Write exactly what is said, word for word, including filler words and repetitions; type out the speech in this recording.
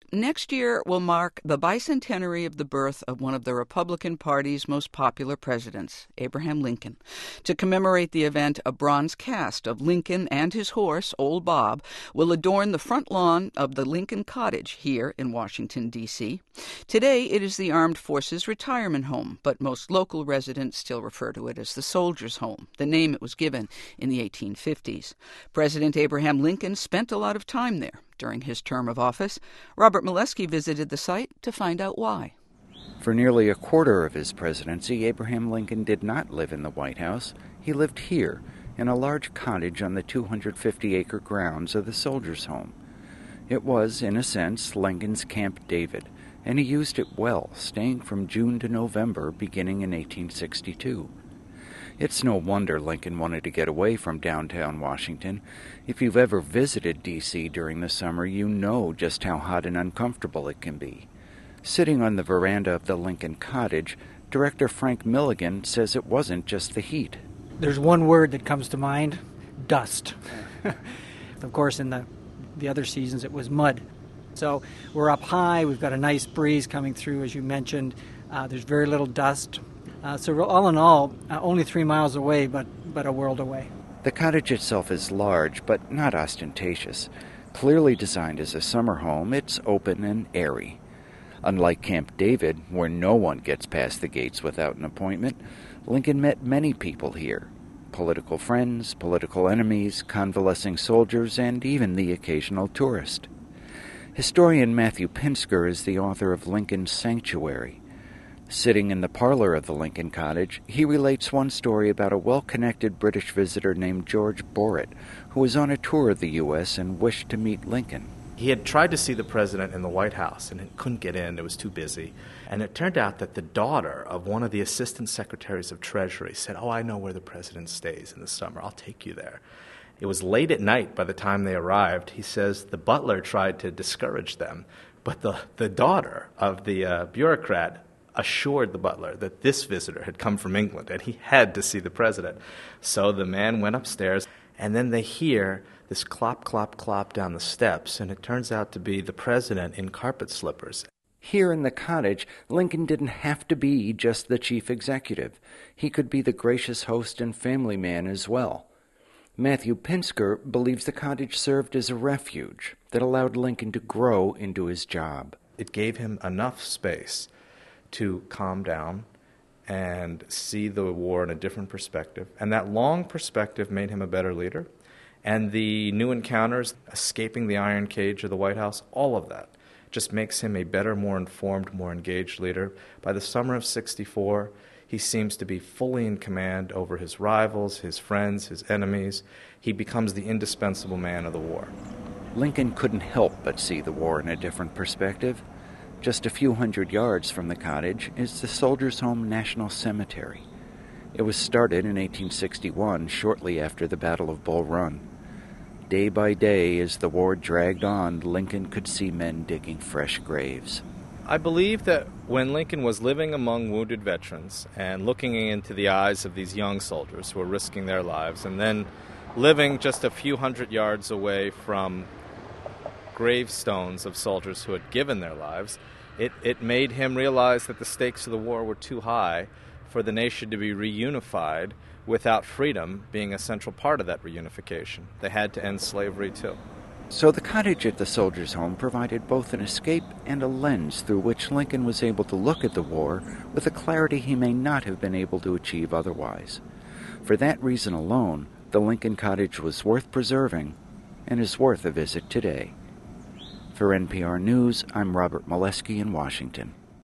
next year will mark the bicentenary of the birth of one of the Republican Party's most popular presidents, Abraham Lincoln. To commemorate the event, a bronze cast of Lincoln and his horse, Old Bob, will adorn the front lawn of the Lincoln Cottage here in Washington, D C Today, it is the Armed Forces Retirement Home, but most local residents still refer to it as the Soldiers' Home, the name it was given in the eighteen fifties. President Abraham Lincoln spent a lot of time there during his term of office. Robert Molesky visited the site to find out why. For nearly a quarter of his presidency, Abraham Lincoln did not live in the White House. He lived here, in a large cottage on the two hundred fifty acre grounds of the Soldiers' Home. It was, in a sense, Lincoln's Camp David, and he used it well, staying from June to November, beginning in eighteen sixty-two. It's no wonder Lincoln wanted to get away from downtown Washington. If you've ever visited D C during the summer, you know just how hot and uncomfortable it can be. Sitting on the veranda of the Lincoln Cottage, Director Frank Milligan says it wasn't just the heat. There's one word that comes to mind: dust. Of course, in the, the other seasons, it was mud. So we're up high, we've got a nice breeze coming through, as you mentioned. Uh, there's very little dust. Uh, so all in all, uh, only three miles away, but, but a world away. The cottage itself is large, but not ostentatious. Clearly designed as a summer home, it's open and airy. Unlike Camp David, where no one gets past the gates without an appointment, Lincoln met many people here. Political friends, political enemies, convalescing soldiers, and even the occasional tourist. Historian Matthew Pinsker is the author of Lincoln's Sanctuary. Sitting in the parlor of the Lincoln Cottage, he relates one story about a well-connected British visitor named George Borrett, who was on a tour of the U S and wished to meet Lincoln. He had tried to see the president in the White House and couldn't get in. It was too busy. And it turned out that the daughter of one of the assistant secretaries of Treasury said, "Oh, I know where the president stays in the summer. I'll take you there." It was late at night by the time they arrived. He says the butler tried to discourage them, but the, the daughter of the uh, bureaucrat assured the butler that this visitor had come from England and he had to see the president. So the man went upstairs, and then they hear this clop, clop, clop down the steps, and it turns out to be the president in carpet slippers. Here in the cottage, Lincoln didn't have to be just the chief executive. He could be the gracious host and family man as well. Matthew Pinsker believes the cottage served as a refuge that allowed Lincoln to grow into his job. It gave him enough space to calm down and see the war in a different perspective. And that long perspective made him a better leader. And the new encounters, escaping the iron cage of the White House, all of that just makes him a better, more informed, more engaged leader. By the summer of sixty-four, he seems to be fully in command over his rivals, his friends, his enemies. He becomes the indispensable man of the war. Lincoln couldn't help but see the war in a different perspective. Just a few hundred yards from the cottage is the Soldiers' Home National Cemetery. It was started in eighteen sixty-one, shortly after the Battle of Bull Run. Day by day, as the war dragged on, Lincoln could see men digging fresh graves. I believe that when Lincoln was living among wounded veterans and looking into the eyes of these young soldiers who were risking their lives, and then living just a few hundred yards away from gravestones of soldiers who had given their lives, it, it made him realize that the stakes of the war were too high for the nation to be reunified without freedom being a central part of that reunification. They had to end slavery too. So the cottage at the Soldiers' Home provided both an escape and a lens through which Lincoln was able to look at the war with a clarity he may not have been able to achieve otherwise. For that reason alone, the Lincoln Cottage was worth preserving and is worth a visit today. For N P R News, I'm Robert Molesky in Washington.